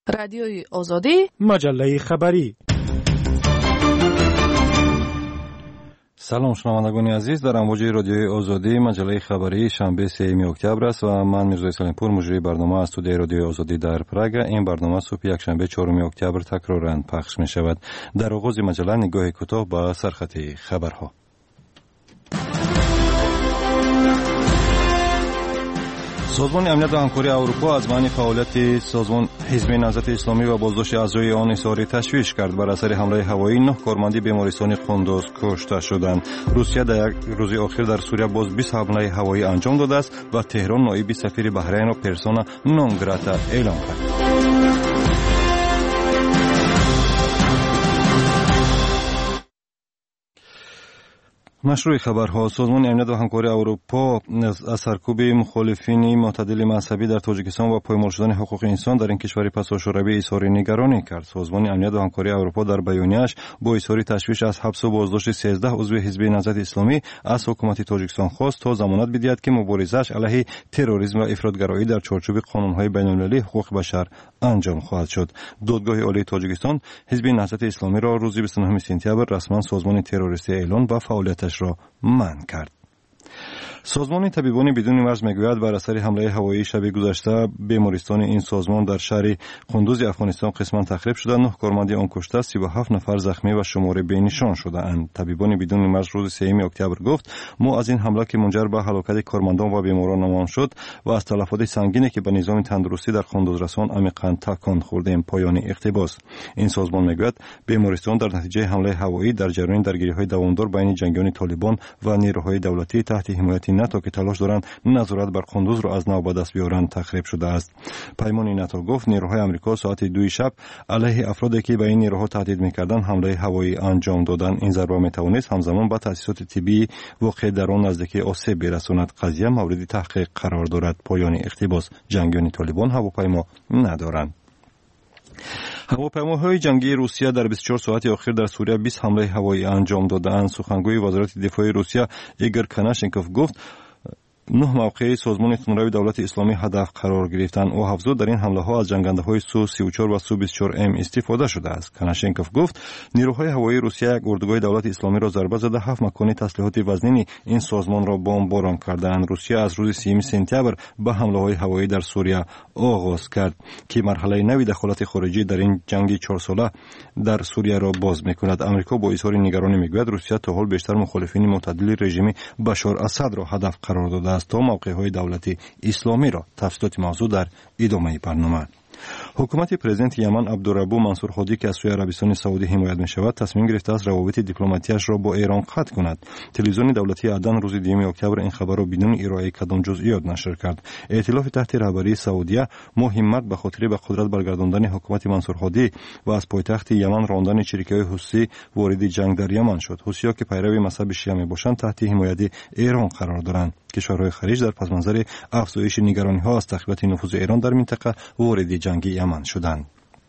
رادیوی آزادی، مجله خبری. سلام شنوندگان عزیز، در امواج رادیوی آزادی مجله خبری شنبه 3 اکتبر است و من میرزا سلیمپور مجری برنامه از استودیوی رادیوی آزادی در پراگ. این برنامه صبح یک شنبه 4 اکتبر تکرارا پخش می شود. در آغاز مجله نگاه کوتاه به سرخط خبرها. سازمان امنیت و همکاری اروپا از معنی فعالیت سازمان حزب نهضت اسلامی و بازداشت اعضای آن اظهار تشویش کرد. بر اثر حمله هوایی 9 کارمند بیمارستان قندوز کشته شدند. روسیه در یک روز اخیر در سوریه باز 20 حمله هوایی انجام داده است و تهران نایب سفیر بحرین را پرسونا نون گراتا اعلام کرد. مشروع خبرها. سازمان امنیت و همکاری اروپا از سرکوب مخالفین معتدل مذهبی در تاجیکستان و پایمال شدن حقوق انسان در این کشور پس از شوروی اظهار نگرانی کرد. سازمان امنیت و همکاری اروپا در بیانیه‌اش با اظهار تشویش از حبس و بازداشت 13 عضو حزب نهضت اسلامی از حکومت تاجیکستان خواست تا ضمانت بدهد که مبارزه‌اش علیه تروریسم و افراطگرایی در چارچوب قانون‌های بین‌المللی حقوق بشر انجام خواهد شد. دادگاه عالی تاجیکستان حزب نهضت اسلامی را روز 29 سپتامبر رسما سازمان تروریستی اعلان و فعالیتش را منع کرد. سازمان طبیبان بدون مرز میگوید بر اثر حمله هوایی شب گذشته بیمارستان این سازمان در شهر قندوز افغانستان قسما تخریب شده. 9 کارمند آن کشته، 37 نفر زخمی و شمار بی‌نشان شده‌اند. طبیبان بدون مرز روز 3 اکتبر گفت ما از این حمله که منجر به هلاکت کارمندان و بیمارانمان شد و از تلفات سنگینی که به نظام تندرستی در قندوز رسان عمیقاً تکان خوردیم. پایان اقتباس. این سازمان میگوید بیمارستان در نتیجه حمله هوایی در جریان درگیری‌های دوامدار بین جنگیان طالبان و نیروهای دولتی تحت حمایت ناتو که تلاش دارند نظارت بر قندوز را از نو به دست بیارند تخریب شده است. پیمان ناتو گفت نیروهای آمریکا ساعت 2 شب علیه افرادی که به این نیروها تهدید می‌کردند حمله هوایی انجام دادند. این ضربه می‌توانست همزمان به تأسیسات طبی واقع در آن نزدیکی آسیب برساند. قضیه مورد تحقیق قرار دارد. پایان اقتباس. جنگیان طالبان هواپیما ندارند. هواپیماهای جنگی روسیه در 24 ساعت اخیر در سوریه 20 حمله هوایی انجام دادند. سخنگوی وزارت دفاع روسیه ایگور کناشنکوف گفت 9 موقع سازمان تندروی دولت اسلامی هدف قرار گرفتند. او افزود در این حمله ها از جنگنده‌های سو 34 و سو 24 استفاده شده است. کناشنکوف گفت نیروهای هوایی روسیه یک اردوگاه دولت اسلامی را ضربه زده 7 مکان تسلیحات وزنی این سازمان را بمباران کردند. روسیه از روز 3 سپتامبر به حمله‌های هوایی در سوریه آغاز کرد که مرحله نوی دخالت خارجی در این جنگ 4 ساله در سوریه را باز می‌کند. آمریکا با اظهار نگرانی می‌گوید روسیه تا حال بیشتر مخالفین معتدل رژیم بشار اسد را هدف قرار داده تا موقع‌های دولتی اسلامی را. تفصیلات موضوع در ادامه برنامه. حکومت پرزیدنت یمن عبدالربو منصور هادی که از سوی عربستان سعودی حمایت می‌شود تصمیم گرفته است روابط دیپلماتی‌اش را با ایران قطع کند. تلویزیون دولتی عدن روز 2 اکتبر این خبر را بدون ارائه کدام جزئیات نشر کرد. ائتلاف تحت رهبری سعودیه ما همت به خاطر به قدرت برگرداندن حکومت منصور هادی و از پایتخت یمن راندن چریک‌های حوثی وارد جنگ در یمن شد. حوثی‌ها که پیرو مذهب شیعه میباشند تحت حمایت ایران قرار دارند. کشورهای خلیج در پس منظر افزایش نگرانی‌ها از تقویت نفوذ ایران در منطقه وارد جنگ یمن شدند.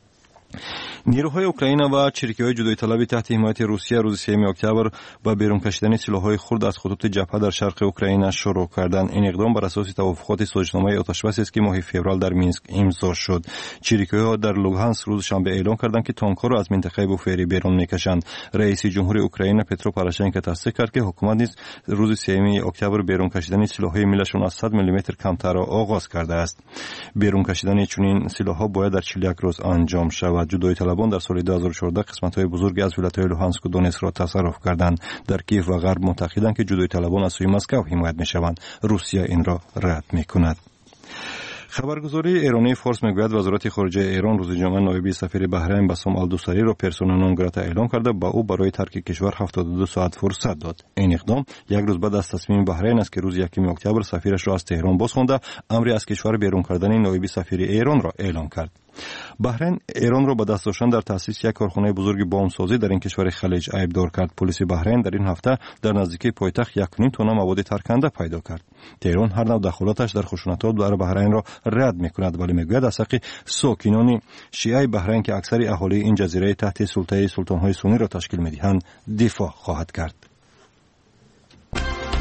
نیروهای اوکراین و چریکی‌های جدایی طلبی تحت حمایت روسیه روز 3 اکتبر با بیرون کشیدن سلاح‌های خرد از خطوط جبهه در شرق اوکراین شروع کردند. این اقدام بر اساس توافقات سازشنامه آتش‌بس است که ماه فوریه در مینسک امضا شد. چریکی‌ها در لوگانسک روز شنبه اعلام کردند که تانک‌ها را از منطقه بوفری بیرون می‌کشند. رئیس جمهور اوکراین پترو پوراشنکو تصدیق کرد که حکومت نیز روز 3 اکتبر بیرون کشیدن سلاح‌های میلشون از 100 میلیمتر کمتر را آغاز کرده است. بیرون کشیدن چنین سلاح‌ها باید در 41 روز انجام شود. جدایی طلبان در سال 2014 قسمت‌های بزرگی از ولایت‌های لوهانسک و دونتسک را تصرف کردند. در کیف و غرب معتقدند که جدایی طلبان از سوی مسکو حمایت می‌شوند. روسیه این را رد می‌کند. خبرگزاری ایرانی فارس میگوید وزارت خارجه ایران روز جمعه نایب سفیر بحرین بسام الدوسری را پرسونا نون گراتا اعلام کرده با او برای ترک کشور 72 ساعت فرصت داد. این اقدام یک روز بعد از تصمیم بحرین است که روز 1 اکتبر سفیرش را از تهران بازخوانده امری از کشور بیرون کردن نایب سفیر ایران را اعلام کرد. بحرین ایران را به دست داشتن در تأسیس یک کارخانه بزرگ بمبسازی در این کشور خلیج ایبدار کرد. پلیس بحرین در این هفته در نزدیکی پایتخت 1.5 تن مواد ترکنده پیدا کرد. تهران هر نوع دخالتش در خشونت‌ها در بحرین را رد می‌کند ولی میگوید از حق ساکنان شیعه بحرین که اکثر اهالی این جزیره تحت سلطه سلطان‌های سنی را تشکیل می‌دهند دفاع خواهد کرد.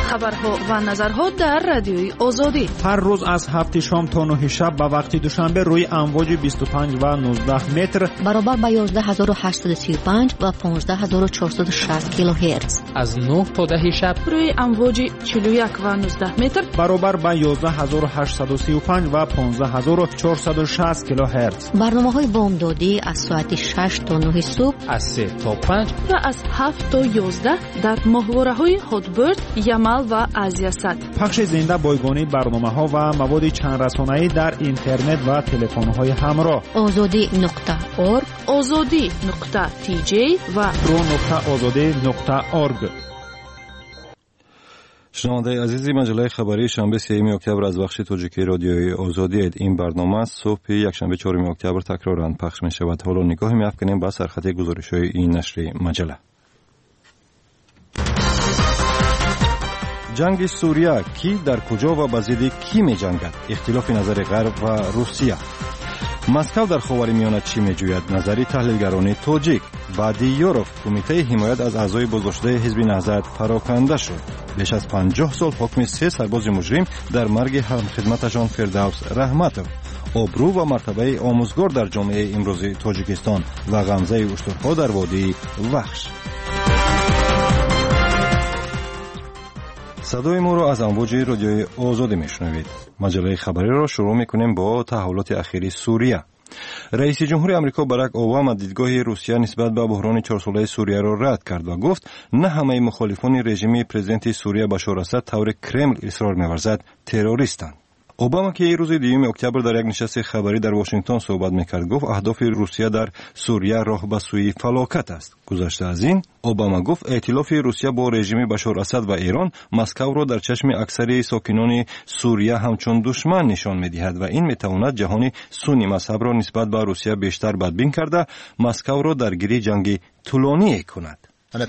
خبرها و نظرها در رادیوی آزادی. هر روز از 7 شام تا 9 شب به وقت دوشنبه روی امواج 25 و 19 متر برابر با 11835 و 15460 کیلوهرتز. از 9 تا 10 شب روی امواج 41 و 19 متر برابر با 11835 و 15460 کیلوهرتز. برنامه‌های بامدادی از ساعت 6 تا 9 صبح، از 3 تا 5 و از 7 تا 11 در ماهواره‌های هاتبرد، یمل و آزیاسات. پخش زنده بایگانی برنامه‌ها و مواد چند رسانه‌ای در اینترنت و تلفن‌های همراه. azadi.org، azadi.tj و pro.azadi.org. شنونده عزیزی، مجله خبری شنبه 3 اکتبر از بخش تاجیکی رادیوی آزادی. این برنامه صبح یکشنبه 4 اکتبر تکرارا پخش می شود. حالا نگاهی می‌افکنیم به سرخط گزارش‌های این نشر مجله. جنگ سوریه کی در کجا و به ضد کی می جنگد؟ اختلاف نظر غرب و روسیه. مسکو در خاورمیانه چی می جوید؟ نظری تحلیلگران تاجیک. بادیوروف کمیته حمایت از اعضای بازداشته حزب نهضت پراکنده شد. بیش از 50 سال حکم 3 سرباز مجرم در مرگ همخدمتشان فردوس رحمتوف. آبرو و مرتبه آموزگار در جامعه امروز تاجیکستان و غمزه اشترها در وادی وخش. صدای ما را از امواج رادیوی آزادی میشنوید. مجله خبری را شروع میکنیم با تحولات اخیری سوریه. رئیس جمهور آمریکا باراک اوباما دیدگاه روسیه نسبت به بحران 4 ساله سوریه را رد کرد و گفت نه همه مخالفان رژیم پرزیدنت سوریه بشار اسد طور کرمل اصرار می‌ورزد تروریستند. اوباما که روز 2 اکتبر در یک نشست خبری در واشنگتن صحبت میکرد گفت اهداف روسیه در سوریه راه به سوی فلاکت است. گذشته از این اوباما گفت ائتلاف روسیه با رژیم بشار اسد و ایران مسکو را در چشم اکثر ساکنان سوریه همچون دشمن نشان میدهد و این میتواند جهان سنی مذهب را نسبت به روسیه بیشتر بدبین کرده مسکو را درگیر جنگی طولانی کند.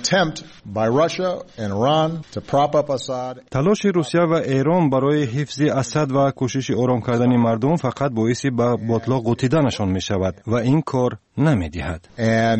تلاش روسیه و ایران برای حفظ اسد و کوشش آرام کردن مردم فقط باعث به باطلاق غوطیدنشان می شود و این کار نمی دهد.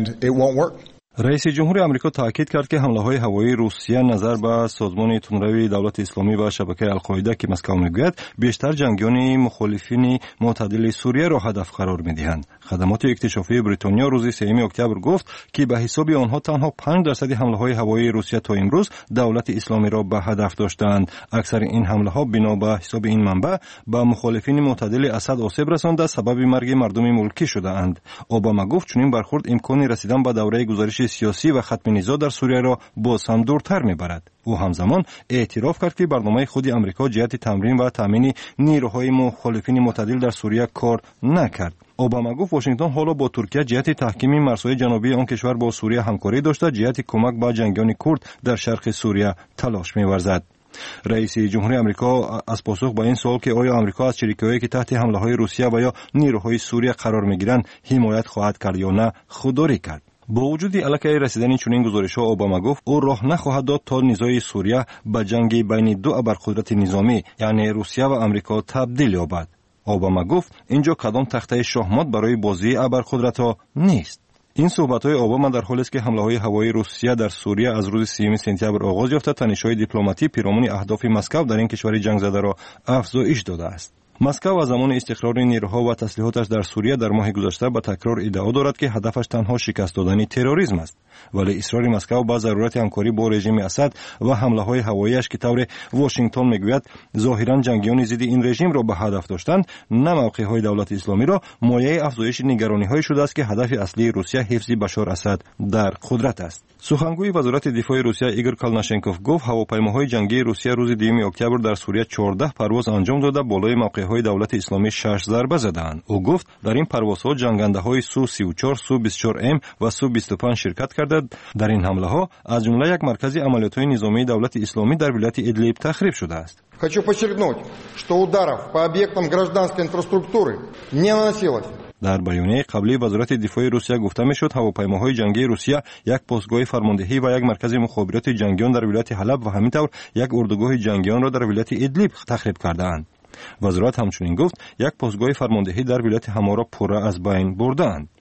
رئیس جمهور آمریکا تاکید کرد که حمله های هوایی روسیه نظر به سازمان تندروی دولت اسلامی و شبکه القاعده که مسکو میگوید بیشتر جنگیان مخالفین معتدل سوریه را هدف قرار میدهند. خدمات اکتشافی بریتانیا روز 3 اکتبر گفت که به حساب آنها تنها 5% حمله های هوایی روسیه تا امروز دولت اسلامی را به هدف داشتند. اکثر این حمله ها بنا به حساب این منبع به مخالفین معتدل اسد آسیب رسانده سبب مرگ مردم ملکی شده اند. اوباما گفت چنین برخورد امکان رسیدن به دوره گزارش سیاسی و ختم نزاع در سوریه را باز هم دورتر میبرد. او همزمان اعتراف کرد که برنامه خود آمریکا جهت تمرین و تامین نیروهای مخالفین معتدل در سوریه کار نکرد. اوباما گفت واشنگتن حالا با ترکیه جهت تحکیم مرزهای جنوبی آن کشور با سوریه همکاری داشته جهت کمک به جنگیان کرد در شرق سوریه تلاش می‌ورزد. رئیس جمهور آمریکا از پاسخ به این سوال که آیا آمریکا از شریکایی که تحت حمله‌های روسیه و یا نیروهای سوریه قرار می‌گیرند حمایت خواهد کرد یا نه خودداری کرد. با وجود الکی رسیدن چنین گزارش‌ها اوباما گفت او راه نخواهد داد تا نزاع سوریه به جنگ بین دو ابرقدرت نظامی یعنی روسیه و آمریکا تبدیل یابد. اوباما گفت اینجا کدام تخته شахمات برای بازی ابرقدرت‌ها نیست. این صحبت‌های اوباما در حالی است که حمله‌های هوایی روسیه در سوریه از روز 3 سپتامبر آغاز یافته تنش‌های دیپلماتی پیرامون اهداف مسکو در این کشور جنگ زده را افزایش داده است. مسکو از زمان استقرار نیروها و تسلیحاتش در سوریه در ماه گذشته با تکرار ادعا دارد که هدفش تنها شکست دادن تروریسم است، ولی اصرار مسکو با ضرورت همکاری با رژیم اسد و حمله‌های هوایی‌اش که طور واشنگتن میگوید ظاهراً جنگیان ضد این رژیم را به هدف داشتند، نه موقع‌های دولت اسلامی را مایه افزایش نگرانی‌های شده است که هدف اصلی روسیه حفظ بشار اسد در قدرت است. سخنگوی وزارت دفاع روسیه ایگور کالناشنکوف گفت هواپیماهای جنگی روسیه روز 2 اکتبر در سوریه 14 پرواز انجام داده بالای موقع‌های دولت اسلامی 6 ضربه زدند. او گفت در این پروازها جنگنده‌های سو 34 سو 24M و سو 25 شرکت کردند. در این حمله‌ها از جمله یک مرکز عملیات‌های نظامی دولت اسلامی در ولایت ادلیب تخریب شده است. Хочу подчеркнуть, что ударов по объектам гражданской инфраструктуры не наносилось. در بیانیه قبلی وزارت دفاع روسیه گفته میشد هواپیماهای جنگی روسیه یک پستگاه فرماندهی و یک مرکز مخابرات جنگیان در ولایت حلب و همینطور یک اردوگاه جنگیان را در ولایت ادلیب تخریب کرده‌اند. وزارت همچنین گفت یک پستگاه فرماندهی در ولایت حما را پره از بین برده‌اند.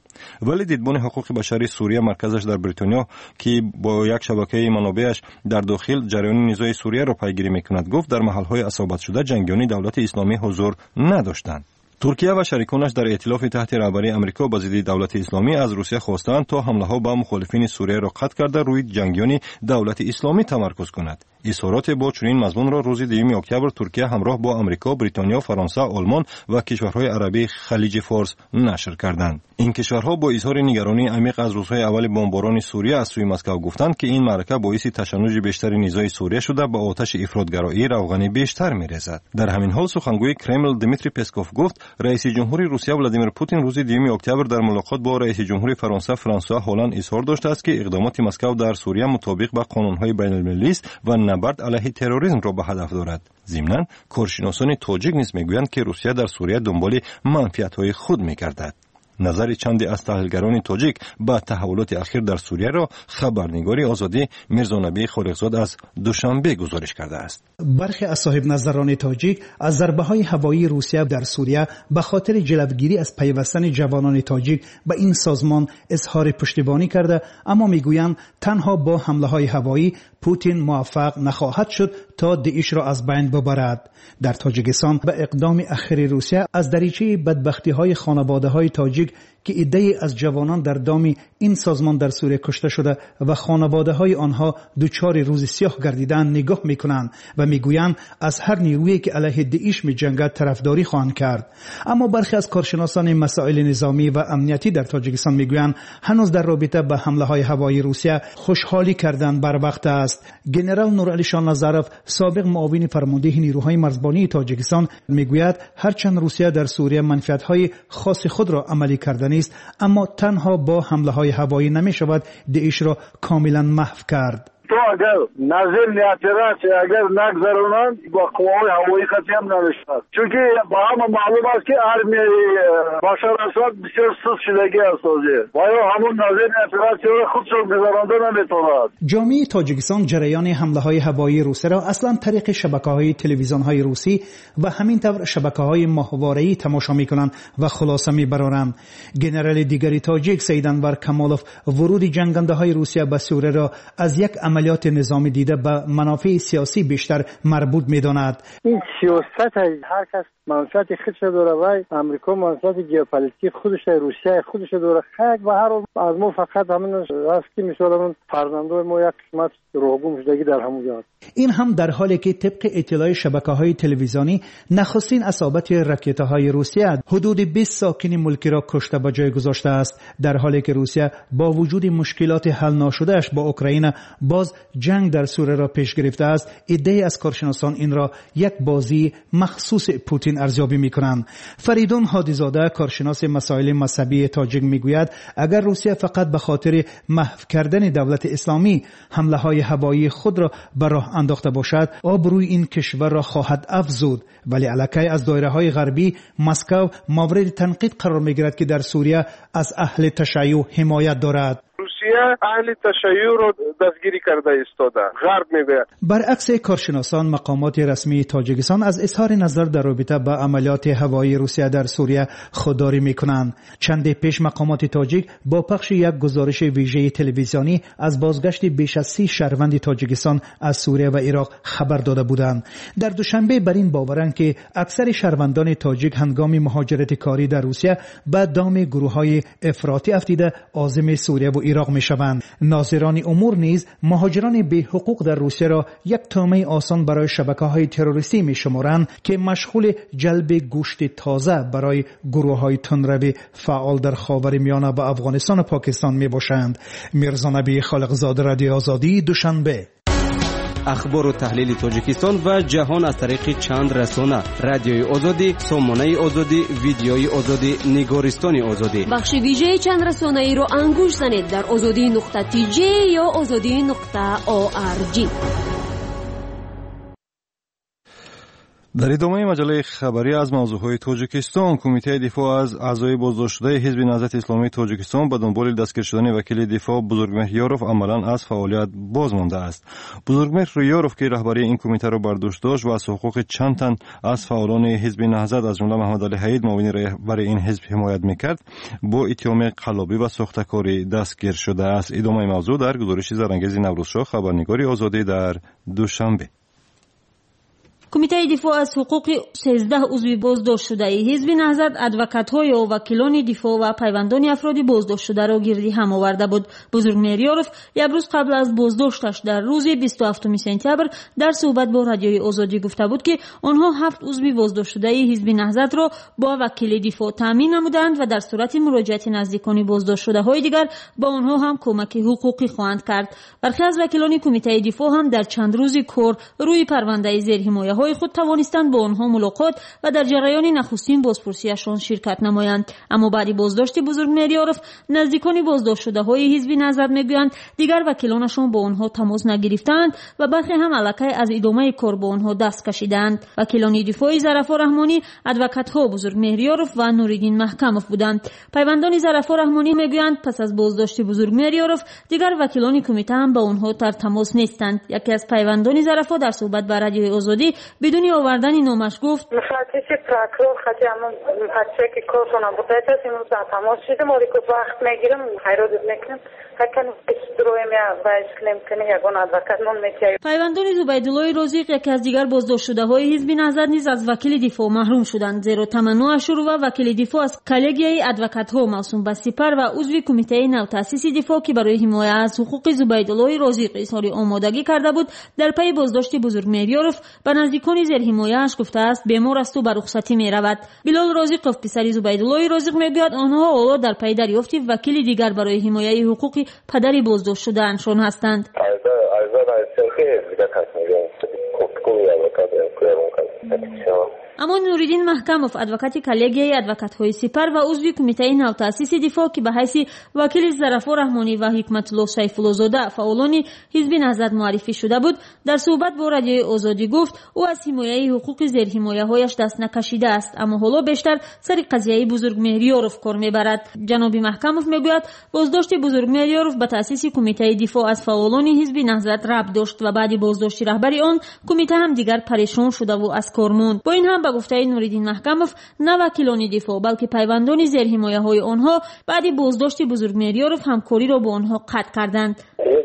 ولی دیدبان حقوق بشری سوریه مرکزش در بریتانیا که با یک شبکه منابعش در داخل جریان نزاع سوریه را پیگیری میکند گفت در محل‌های اصابت شده جنگیان دولت اسلامی حضور نداشتند. ترکیه و شریکانش در ائتلاف تحت رهبری آمریکا با ضد دولت اسلامی از روسیه خواستند تا حمله‌ها به مخالفین سوریه را قطع کرده روی جنگیان دولت اسلامی تمرکز کند. اظهارات با چنین مضمون را روز 2 اکتبر ترکیه همراه با آمریکا، بریتانیا، فرانسه، آلمان و کشورهای عربی خلیج فارس نشر کردند. این کشورها با اظهار نگرانی عمیق از روزهای اول بمباران سوریه از سوی مسکو گفتند که این معرکه باعث تشنج بیشتر نزاع سوریه شده به آتش افراطگرایی روغنی بیشتر می‌ریزد. در همین حال سخنگوی کرمل دمیتری پسکوف گفت رئیس جمهوری روسیه ولادیمیر پوتین روز 2 اکتبر در ملاقات با رئیس جمهوری فرانسه فرانسوا هولند اظهار داشته است که اقدامات مسکو در سوریه مطابق با قانون‌های بین‌المللی است و نبرد علیه تروریسم را به هدف دارد. ضمناً کارشناسان تاجیک نیز میگویند که روسیه در سوریه دنبال منفعت‌های خود می‌گردد. نظر چندی از تحلیلگران تاجیک با تحولات اخیر در سوریه را خبرنگاری آزادی میرزانبی خالقزاد از دوشنبه گزارش کرده است. برخی از صاحب نظران تاجیک از ضربه‌های هوایی روسیه در سوریه به خاطر جلوگیری از پیوستن جوانان تاجیک به این سازمان اظهار پشتیبانی کرده، اما میگویند تنها با حمله‌های هوایی پوتین موفق نخواهد شد تا داعش را از بین ببرد. در تاجیکستان به اقدام اخیر روسیه از دریچه بدبختی‌های خانواده‌های تاجیک که عده‌ای از جوانان در دام این سازمان در سوریه کشته شده و خانواده‌های آنها دچار روز سیاه گردیدند نگاه می‌کنند و می‌گویند از هر نیرویی که علیه داعش می‌جنگد طرفداری خواهند کرد. اما برخی از کارشناسان مسائل نظامی و امنیتی در تاجیکستان می‌گویند هنوز در رابطه با حمله‌های هوایی روسیه خوشحالی کردن بر وقت است. ژنرال نورعلی شاه نظرف سابق معاون فرمانده نیروهای مرزبانی تاجیکستان می‌گوید هرچند روسیه در سوریه منفعت‌های خاص خود را عملی کرده نیست، اما تنها با حمله‌های هوایی نمی‌شود داعش را کاملا محو کرد. تو اگر نظر اعتراض اگر نگذارونند با قوای هوایی خطی هم نمیشود، چون که با همه معلوم است که ارمی بشار اسد بسیار سست شدگی است و همون نظر اعتراض را خودشون گذارانده نمیتواند. جامعه تاجیکستان جریان حمله‌های هوایی روسی را اصلا طریق شبکه‌های تلویزیون‌های روسی و همینطور شبکه‌های ماهواره‌ای تماشا می‌کنند و خلاصه می‌برند. ژنرال دیگری تاجیک سید انور کمالوف ورود جنگنده‌های روسیه به سوریه را از یک عملیات نظامی دیده به منافع سیاسی بیشتر مربوط می‌داند. این سیاست هر کس منفعت خودش داره و امریکا منفعت ژئوپلیتیک خودش، روسیه خودش داره. خیلی و هر از ما فقط همین است که مثلا فرزندای ما یک قسمت روگم شدگی در همون جا. این هم در حالی که طبق اطلاع شبکه‌های تلویزیونی نخستین اصابت راکت‌های روسیه حدود 20 ساکن ملکی را کشته به جای گذاشته است، در حالی که روسیه با وجود مشکلات حل ناشده‌اش با اوکراین باز جنگ در سوریه را پیش گرفته است. عده‌ای از کارشناسان این را یک بازی مخصوص پوتین ارزیابی می‌کنند. فریدون هادیزاده کارشناس مسائل مذهبی تاجیک می‌گوید اگر روسیه فقط به خاطر محو کردن دولت اسلامی حمله‌های هوایی خود را به راه انداخته باشد، آبروی این کشور را خواهد افزود، ولی علاکه از دایره‌های غربی مسکو مورد تنقید قرار می‌گیرد که در سوریه از اهل تشیع حمایت دارد. روسیه اهل تشیع رو دستگیری کرده ایستاده، غرب میگه. برعکس کارشناسان مقامات رسمی تاجیکستان از اظهار نظر در رابطه با عملیات هوایی روسیه در سوریه خودداری میکنند. چند پیش مقامات تاجیک با پخش یک گزارش ویژه تلویزیونی از بازگشت بیش از 30 شهروند تاجیکستان از سوریه و عراق خبر داده بودند. در دوشنبه بر این باورند که اکثر شهروندان تاجیک هنگام مهاجرت کاری در روسیه به دام گروه‌های افراطی افتیده عازم سوریه و عراق میشوند. ناظران امور نیز مهاجران بی حقوق در روسیه را یک طعمه آسان برای شبکه‌های تروریستی میشمارند که مشغول جلب گوشت تازه برای گروه‌های تندرو فعال در خاورمیانه و افغانستان و پاکستان میباشند. میرزانبی خالقزاد، رادیو آزادی، دوشنبه. اخبار و تحلیل تاجیکستان و جهان از طریق چند رسانه: رادیوی آزادی، سامانه آزادی، ویدیوی آزادی، نگارستان آزادی. بخش ویژه چند رسانه‌ای رو انگوش زنید در azadi.tj یا azadi.org. در ادامه مجله خبری از موضوعهای تاجیکستان، کمیته دفاع از اعضای بازداشت شده حزب نهضت اسلامی تاجیکستان به دنبال دستگیر شدن وکیل دفاع بزرگمهر یاروف عملاً از فعالیت باز مانده است. بزرگمهر یاروف که رهبری این کمیته را بر دوش داشت و از حقوق چند تن از فعالان حزب نهضت از جمله محمد علی حید معاون رهبر این حزب حمایت میکرد، با اتهام قلابی و ساختکاری دستگیر شده است. ادامه موضوع در گزارش زرانگیز نوروزشاه خبرنگاری آزادی در دوشنبه. کمیته دفاع از حقوق 13 عضو بازداشت شده حزب نهضت ادوکات‌های و وکیلان دفاع و پیوندان افراد بازداشت شده را گردی هم آورده بود. بزرگمهر یاروف یک روز قبل از بازداشتش در روز 27 سپتامبر در صحبت با رادیوی آزادی گفته بود که آنها 7 عضو بازداشت شده حزب نهضت را با وکیل دفاع تامین نمودند و در صورت مراجعت نزدیکان بازداشت شده های دیگر با آنها هم کمک حقوقی خواهند کرد. برخی از وکیلان کمیته دفاع هم در چند روزی کار روی پرونده زیر حمایت های خود توانستند با آنها ملاقات و در جریان نخستین بازپرسیشان شرکت نمایند. اما بعد بازداشت بزرگمهر یاروف نزدیکان بازداشت شده های حزب نهضت میگویند دیگر وکیلانشان با آنها تماس نگرفتند و برخی هم الکی از ادامه کار با آنها دست کشیدند. وکیلان دفاعی ظرفا رحمانی، ادوکات‌ها بزرگمهر یاروف و نوریدین محکموف بودند. پیوندان ظرفا رحمانی میگویند پس از بازداشت بزرگمهر یاروف دیگر وکیلان کمیته هم با آنها در تماس نیستند. یکی از پیوندان ظرفا در صحبت با رادیوی آزادی بدون آوردن نامش گفت مفتش پراکرور خاطی همون بچه که کار کنم بوده است امروز در تماس شدم و که وقت میگیرم حیرت میکنم هکن استرویم یا وایس کلیم کنه یگان ادوکات نون میتیای. پیوندان زبیدالله رازق یکی از دیگر بازداشت شده های حزب نهضت نیز از وکیل دفاع محروم شدند، زیرا تمنا شروع و وکیل دفاع از کالگیای ادوکات ها موسوم به سپر و عضو کمیته نو تاسیس دفاع که برای حمایت از حقوق زبیدالله رازق اظهار آمادگی کرده بود در پی بازداشت بزرگمهر یاروف به نزدیکان زیر حمایتش گفته است بیمار است و به رخصتی می رود. بلال رازقوف پسر زبیدالله رازق میگوید آنها حالا در پی دریافت وکیل دیگر برای حمایت حقوق پدر بازداشت شده انشان هستند. اما نوریدین محکموف ادوکات کالگیای ادوکات‌های سپر و عضو کمیته نو تاسیس دفاع که به حیث وکیل ظرفا رحمانی و حکمت الله سیف‌الله زاده فعالان حزب نهضت معرفی شده بود در صحبت با رادیوی آزادی گفت او از حمایت حقوق زیر حمایت‌هایش دست نکشیده است، اما حالا بیشتر سر قضیه بزرگمهر یاروف کار میبرد. جناب محکموف میگوید بازداشت بزرگمهر یاروف به تاسیس کمیته دفاع از فعالان حزب نهضت ربط داشت و بعد بازداشت رهبری آن کمیته هم دیگر پریشان شده و از کار ماند. با این هم به گفته نوریدین محکموف نه وکیلان دفاع بلکه پیوندان زیر حمایت های آنها بعد بازداشت بزرگمهر یاروف همکاری را با آنها قطع کردند.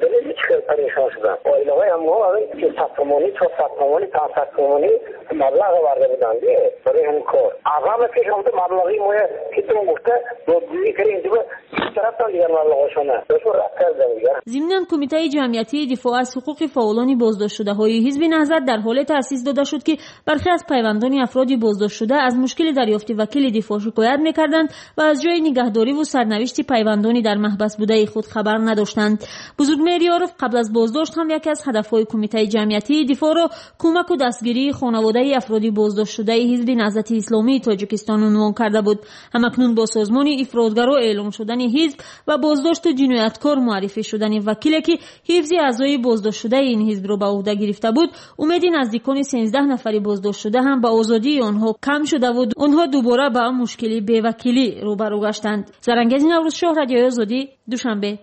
پریشان شدن. آیل‌های ما که ساختمانی تا ساختمانی تا ساختمانی مبلغ آورده بودند برای همین کار. اول که شما مبلغی ما که تو گفته دادگیری کردیم دیگه طرف تا دیگر مبلغشونه. داشت رفت کردن دیگه. ضمناً کمیته جمعیتی دفاع از حقوق فعالان بازداشت شده های حزب نهضت در حال تأسیس داده شد که برخی از پیوندان افراد بازداشت شده از مشکل دریافت وکیل دفاع شکایت می‌کردند و از جای نگهداری و سرنوشت پیوندانی در محبس بوده خود خبر نداشتند. بزرگمهر یاروف قبل از بازداشت هم یکی از هدفهای کمیته جمعیتی دفاع را کمک و دستگیری خانواده افراد بازداشت شده حزب نهضت اسلامی تاجیکستان عنوان کرده بود. همکنون با سازمان افرادگرا اعلام شدن حزب و بازداشت جنایتکار معرفی شدن وکیلی که حفظ اعضای بازداشت شده این حزب را به عهده گرفته بود، امید نزدیکان 13 نفر بازداشت شده هم به آزادی آنها کم شده بود. آنها دوباره با مشکلی بی‌وکیلی روبرو گشتند. زرانگیز نوروزشاه رادیوی آزادی دوشنبه.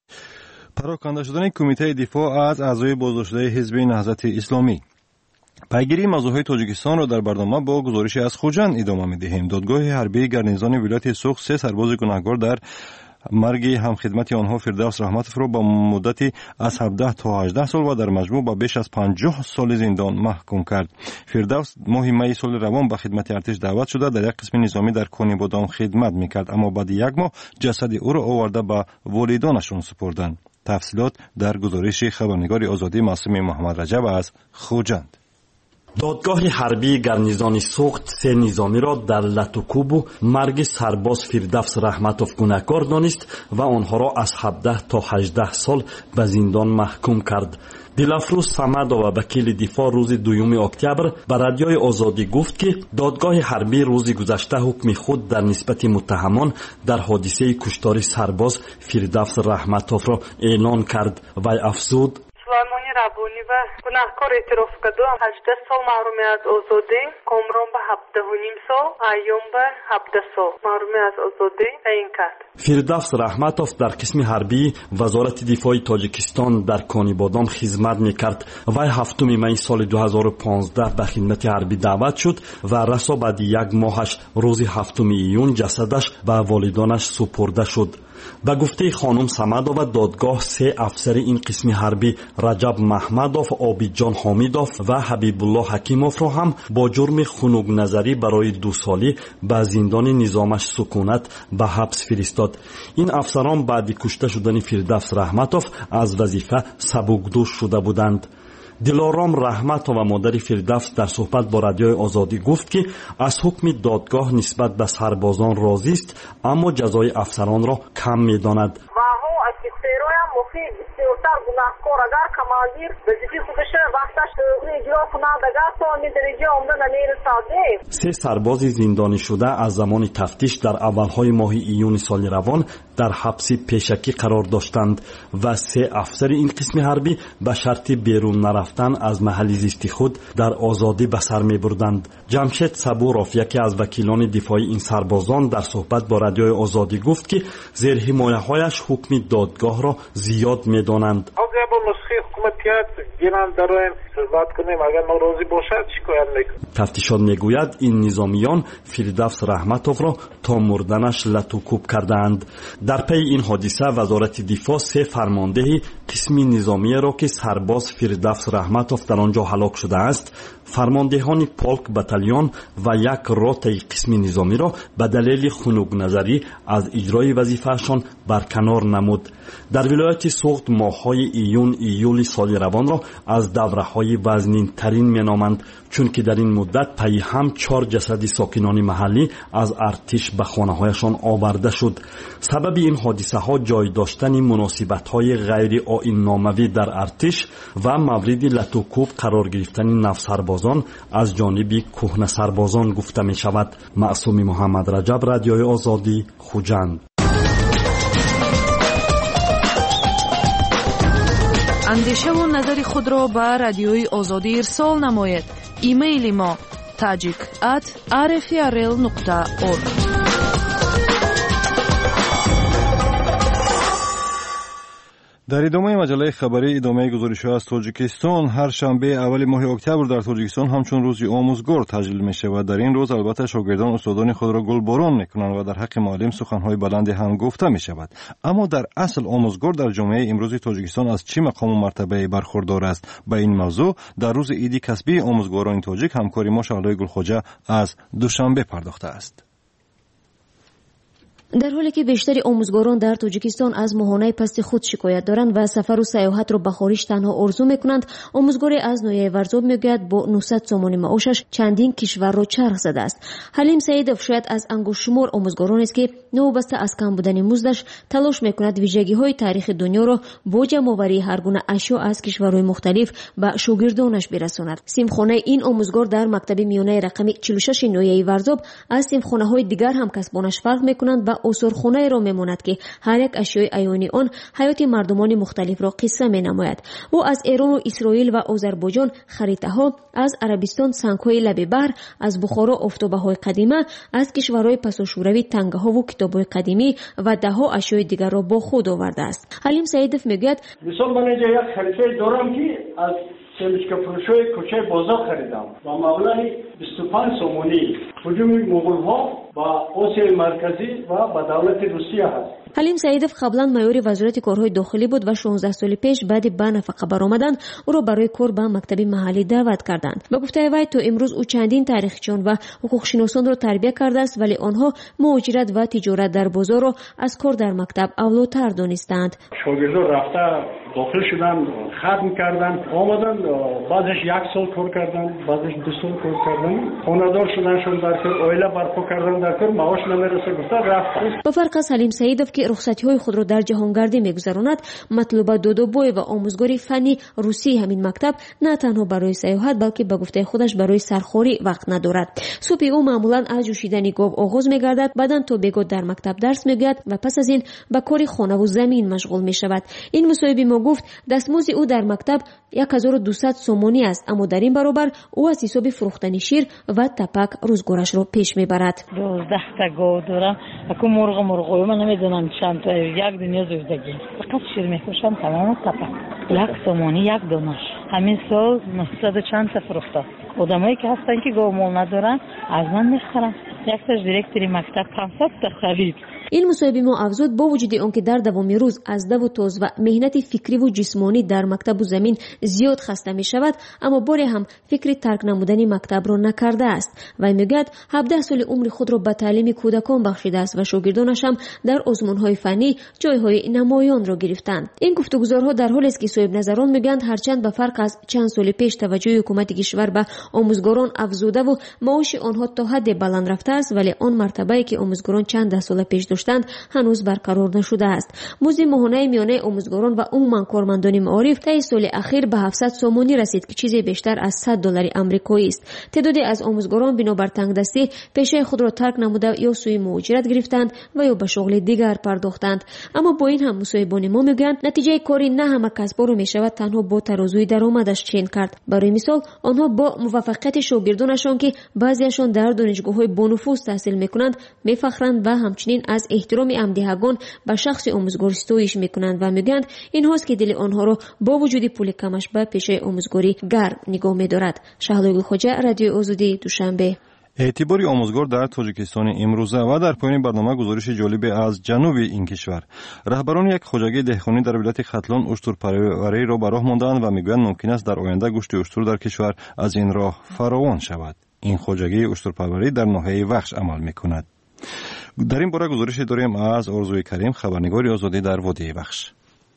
پراکنده شدن کمیته دفاع از اعضای بازداشت شده حزب نهضت اسلامی. پیگیری موضوعهای تاجیکستان را در برنامه با گزارشی از خوجند ادامه می‌دهیم. دادگاه حربی گارنیزون ولایت سوخ 3 سرباز گناهکار در مرگ همخدمت آنها فردوس رحمتوف را با مدتی از 17 تا 18 سال و در مجموع با بیش از 50 سال زندان محکوم کرد. فردوس ماه می سال روان به خدمت ارتش دعوت شده در یک قسم نظامی در کانی بادام خدمت میکرد، اما بعد یک ماه جسد او را آورده به والدانشان سپردند. تفصیلات در گزارش خبرنگار آزادی معصوم محمد رجب از خوجند. دادگاه حربی گارنیزون سوخت 3 نظامی را در لطوکوب مرگ سرباز فردوس رحمتوف گناهکار دانست و آنها را از 17 تا 18 سال به زندان محکوم کرد. دلافروز صمد و وکیل دفاع روز 2 اکتبر به رادیوی آزادی گفت که دادگاه حربی روز گذشته حکم خود در نسبت متهمان در حادثه کشتار سرباز فردوس رحمتوف را اعلان کرد و افزود: سلیمانی روانی و گناهکار اعتراف کرده 18 سال محرومیت از آزادی، کامران به 17.5 سال، ایوم به 17 سال محرومیت از آزادی تعیین کرد. فردوس رحمتوف در قسم حربی وزارت دفاع تاجیکستان در کانیبادام خدمت میکرد. وی 7 می سال 2015 به خدمت حربی دعوت شد و رسا بعد یک ماهش روز 7 ایون جسدش به والدانش سپرده شد. به گفته خانم سمدووا دادگاه 3 افسر این قسم حربی رجب محمدوف، عابدجان حامیدوف و حبیب الله حکیموف را هم با جرم خنک نظری برای 2 سالی به زندان نظامش سکونت به حبس فرستاد. این افسران بعد کشته شدن فردوس رحمتوف از وظیفه سبکدوش شده بودند. دلارام رحمتووا مادر فردوس در صحبت با رادیوی آزادی گفت که از حکم دادگاه نسبت به سربازان راضی است، اما جزای افسران را کم می‌داند. مفید بسیارتر گناهکار اگر کمالگیر به جدی خودش وقتش اجرا کنند اگر تا این درجه عمده نمیرساده. 3 سرباز زندانی شده از زمان تفتیش در اولهای ماه ایون سال روان در حبس پیشکی قرار داشتند و 3 افسر این قسم حربی به شرط بیرون نرفتن از محل زیست خود در آزادی به سر میبردند. جمشید صبوروف یکی از وکیلان دفاعی این سربازان در صحبت با رادیوی آزادی گفت که زیر حمایه‌هایش حکم دادگاه را زیاد می‌دانند. تفتیشات میگوید این نظامیان فردوس رحمتوف را تا مردنش لطوکوب کردند. در پی این حادثه وزارت دفاع 3 فرمانده قسم نظامی را که سرباز فردوس رحمتوف در آنجا هلاک شده است، فرماندهان پولک بتالیون و 1 روته قسم نظامی را به دلیل خنک نظری از اجرای وظیفه‌شان برکنار نمود. در ولایت سوخت ماه‌های ایون ایولی سال روان را از دوره‌های وزنین ترین مینامند، چون که در این مدت پی هم 4 جسد ساکنان محلی از ارتش به خانه‌هایشان آورده شد. سبب این حادثه ها جای داشتن مناسبت‌های غیر آیین‌ناموی در ارتش و مورد لطوکوب قرار گرفتن نوسربازان از جانب کهنه سربازان گفته می شود. معصوم محمد رجب، رادیوی آزادی، خوجند. اندیشه و نظر خود را به رادیوی آزادی ارسال نماید. ایمیل ما tajik@rfrl.org. در ادامه مجله خبری ادامه گزارش‌ها از تاجیکستان، هر شنبه اول ماه اکتبر در تاجیکستان همچون روز آموزگار تجلیل می‌شود. در این روز البته شاگردان استادان خود را گلباران می‌کنند و در حق معلم سخن‌های بلند هم گفته می‌شود. اما در اصل آموزگار در جامعه امروز تاجیکستان از چه مقام و مرتبه برخوردار است؟ به این موضوع در روز عید کسبی آموزگاران تاجیک همکاری ما شعله گلخواجه از دوشنبه پرداخته است. در حالی که بیشتر آموزگاران در تاجیکستان از ماهانه پست خود شکایت دارند و سفر و سیاحت را به خارج تنها آرزو میکنند، آموزگاری از نویه ورزاب میگوید با 900 سومان معاشش چندین کشور را چرخ زده است. حلیم سعیدوف شاید از انگشت شمار آموزگاران است که نوبسته از کم بودن مزدش تلاش میکند ویژگی‌های تاریخ دنیا را با جمع‌آوری هر گونه اشیا از کشورهای مختلف به شاگردانش برساند. سیمخانه این آموزگار در مکتب میانه رقمی 46 نویه ورزاب از سیمخانه‌های دیگر هم کسبانش فرق میکنند و اصورخانه را میماند که هر یک اشیای عیانی آن حیات مردمان مختلف را قصه مینماید. او از ایران و اسرائیل و آذربایجان خریطه ها، از عربستان سنگ‌های لب بحر، از بخارا آفتابه‌های قدیمه، از کشورهای پساشوروی تنگه ها و کتاب‌های قدیمی و ده ها اشیای دیگر را با خود آورده است. حلیم سعیدوف میگوید مثلا من اینجا یک خریطه دارم که از سلسکه فروشای کوچه بازار خریدم و مبلغ 25 سومونی هجوم مغول‌ها با آسیای مرکزی و با دولت روسیه هست. حلیم سعیدوف قبلا مایور وزارت کارهای داخلی بود و 16 سال پیش بعد به نفقه برآمدن او را برای کار به مکتب محلی دعوت کردند. به گفته وی تا امروز او چندین تاریخچیان و حقوق شناسان را تربیت کرده است، ولی آنها مهاجرت و تجارت در بازار را از کار در مکتب اولاتر دانستند. شاگردان رفته داخل شدن، ختم کردن، آمدن، بعضش 1 سال کار کردن، بعضش 2 سال کار کردن خانه‌دار شدنشون در کار، عائله برپا کردن در کار، معاش نمیرسه گفته رفت. با فرق از حلیم سعیدوف که رخصتی‌های خود را در جهانگردی می‌گذراند، مطلوبه دودوبوی و آموزگاری فنی روسی همین مکتب نه تنها برای سیاحت بلکه به گفته خودش برای سرخوری وقت ندارد. صبح او معمولاً از جوشیدن گاو آغاز می‌گردد، بعداً تا بیگاه در مکتب درس می‌گوید و پس از این به کار خانه و زمین مشغول می‌شود. این مصاحبه ما گفت دستمزد او در مکتب 1200 سومونی است، اما در این برابر او از حساب فروختن شیر و تپک روزگارش را پیش میبرد. 12 تا گاو دارم، اكو مرغ من نمیدونم چند تا، یک دنیا زوجگی فقط شیر میفروشم، تمام تپک 1 سومونی یک دونش. همین سال 900 چند تا فروختم. آدمایی که هستن که گاو مول ندارن از من میخرن. یک تا دیرکتری مکتب 500 تا خرید. این مصاحبه ما افزود با وجود آنکه در دوام روز از دو و توز و مهنت فکری و جسمانی در مکتب و زمین زیاد خسته می شود، اما باری هم فکر ترک نمودن مکتب را نکرده است و میگوید 17 سال عمر خود را به تعلیم کودکان بخشیده است و شاگردانش هم در آزمون‌های فنی جایهای نمایان را گرفتند. این گفتگوزارها در حالی است که صاحب نظران میگویند هرچند به فرق از چند سال پیش توجه حکومت کشور به آموزگاران افزوده و معاش آنها تا حد بلند رفته است، ولی آن مرتبه‌ای که آموزگاران چند سال پیش داشتند هنوز برقرار نشده است. مزد ماهانه میانه آموزگاران و عموما کارمندان معارف طی سال اخیر به 700 سومونی رسید که چیزی بیشتر از $100 آمریکایی است. تعدادی از آموزگاران بنابر تنگدستی پیشه خود را ترک نموده یا سوی مهاجرت گرفتند و یا به شغل دیگر پرداختند. اما با این هم مصاحبان ما میگویند نتیجه کاری نه همه کسب‌ها رو میشود تنها با ترازوی درآمدش چین کرد. برای مثال آنها با موفقیت شاگردانشان که بعضیشان در دانشگاه‌های بانفوذ تحصیل میکنند میفخرند و همچنین از احترام همدیگران به شخص آموزگار ستایش میکنند و میگویند این هاست که دل آنها را با وجود پول کمش به پیشه آموزگاری گرم نگاه می‌دارد. شهلا خوجا، رادیو آزادی، دوشنبه. اعتباری آموزگار در تاجیکستان امروزه و در پایان برنامه گزارش جالبی از جنوب این کشور. رهبران یک خواجگی دهقانی در ولایت ختلان اشترپروری را به راه ماندند و میگویند ممکن است در آینده گوشت اشتر در کشور از این راه فراوان شود. این خواجگی اشترپروری در ناحیه وخش عمل میکند. در این باره گزارش داریم از آرزوی کریم، خبرنگار آزادی در وادی وخش.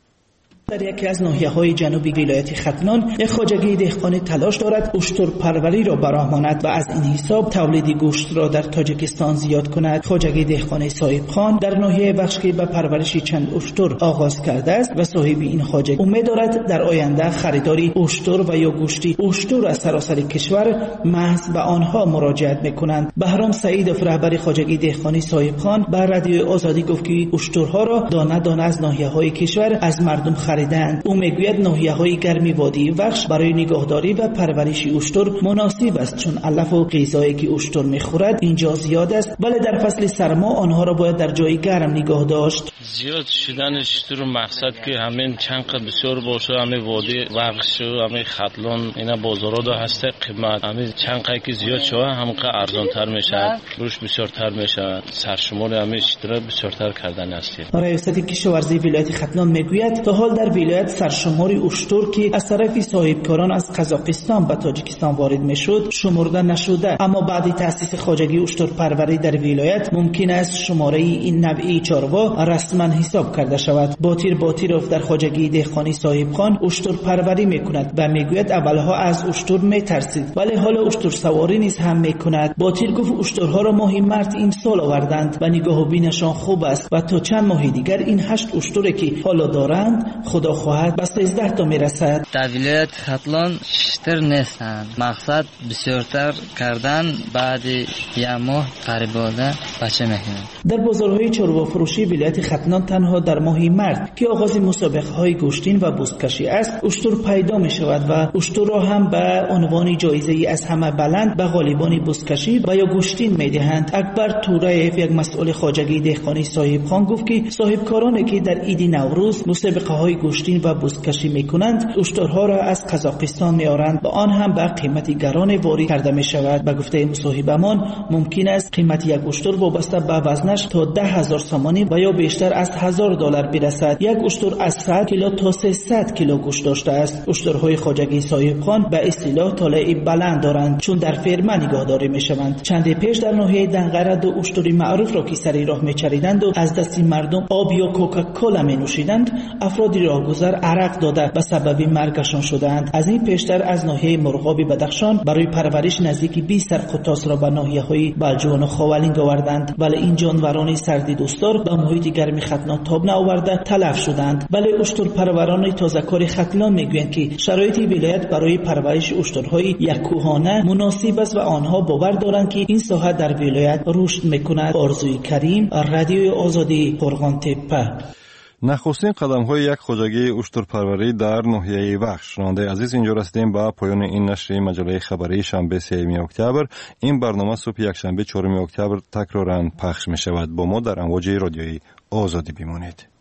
در یکی از ناحیه‌های جنوبی ولایت ختلان یک خواجگی دهقانی تلاش دارد اشتر پروری را براه ماند و از این حساب تولید گوشت را در تاجیکستان زیاد کند. خواجگی دهقانی صاحب خان در ناحیه بخشی به پرورش چند اشتر آغاز کرده است و صاحب این خواجگی امید دارد در آینده خریداری اشتر و یا گوشتی اشتر از سراسر کشور محض به آنها مراجعت می‌کنند. بهرام سعیدوف، رهبر خواجگی دهقانی صاحب خان، به رادیو آزادی گفت که اشترها را دانه دانه از ناحیه‌های کشور از مردم او میگوید ناحیه‌های گرمی وادی وخش برای نگهداری و پرورش اشتر مناسب است، چون علف و غذایی که اشتر میخورد اینجا زیاد است، ولی در فصل سرما آنها را باید در جای گرم نگاه داشت. زیاد شدن اشتر مقصد که همین چند قد بسیار باشه، همین وادی وخش و همین ختلان اینا بازارا دا هست، قیمت همین چند قد که زیاد شوه همونقدر ارزان‌تر میشه، فروش بسیارتر میشه، سرشمار همین اشتر بسیارتر کردن است. ریاست کشاورزی ولایت ختلان میگوید تا حال در ولایت سرشماری اشتر که از طرف صاحبکاران از قزاقستان به تاجیکستان وارد میشد شمرده نشده، اما بعد تأسیس خواجگی اشتر پروری در ولایت ممکن است شماره این نوعی چاروا رسما حساب کرده شود. باتیروف در خواجگی دهقانی صاحب خان اشتر پروری میکند و میگوید اولها از اشتر میترسید ولی حالا اشتر سواری نیز هم میکند. باتیر گفت اشترها را ماهی مارس امسال آوردند و نگاه و بینشان خوب است و تا چند ماه دیگر این 8 اشتری که حالا دارند خدا خواهد به 13 تا میرسد. در ولایت ختلان اشتر نیستند، مقصد بسیارتر کردن بعد یک ماه قریباده بچه میکنند. در بازارهای چاروا فروشی ولایت ختلان تنها در ماه مارس که آغاز مسابقه های گوشتین و بزکشی است اشتر پیدا می شود و اشتر را هم به عنوان جایزه ای از همه بلند به غالیبان بزکشی و یا گوشتین می دهند. اکبر تورایف، یک مسئول خواجگی دهقانی صاحب خان، گفت که صاحبکارانی که در عید نوروز مسابقه های گوشتین و بزکشی میکنند اشترها را از قزاقستان میارند و آن هم به قیمت گران وارد کرده می شود. به گفته مصاحبمان ممکن است قیمت یک اشتر وابسته به وزنش تا 10,000 سومانی و یا بیشتر از $1,000 برسد. یک اشتر از 100 کیلو تا 300 کیلو گوشت داشته است. اشترهای خواجگی صاحب خان به اصطلاح طالع بلند دارند چون در فرمه نگهداری میشوند. چند پیش در ناحیه دنقره دو اشتری معروف را که سر راه میچریدند و از دست مردم آب یا کوکاکولا می نوشیدند افرادی راهگذر عرق داده به سبب مرگشان شدند. از این پیشتر از ناحیه مرغاب بدخشان برای پرورش نزدیک 20 سرقطاس را به ناحیه‌های بلجوان و خاولینگ آوردند، ولی این جانوران سردی دوستدار به محیط گرمی ختنان تاب نآورده تلف شدند. ولی اشترپروران تازه‌کار ختلان میگویند که شرایط ولایت برای پرورش اشترهای یککوهانه مناسب است و آنها باور دارند که این ساحه در ولایت رشد میکند. آرزوی کریم، رادیوی آزادی، قرغان تپه. نخستین قدم‌های یک خواجگی اشترپروری در ناحیه وخش. شنونده عزیز، اینجا رسیدیم به پایان این نشر مجله خبری شنبه 3 اکتبر. این برنامه صبح یکشنبه 4 اکتبر تکرارا پخش می‌شود. با ما در امواج رادیویی آزادی بمانید.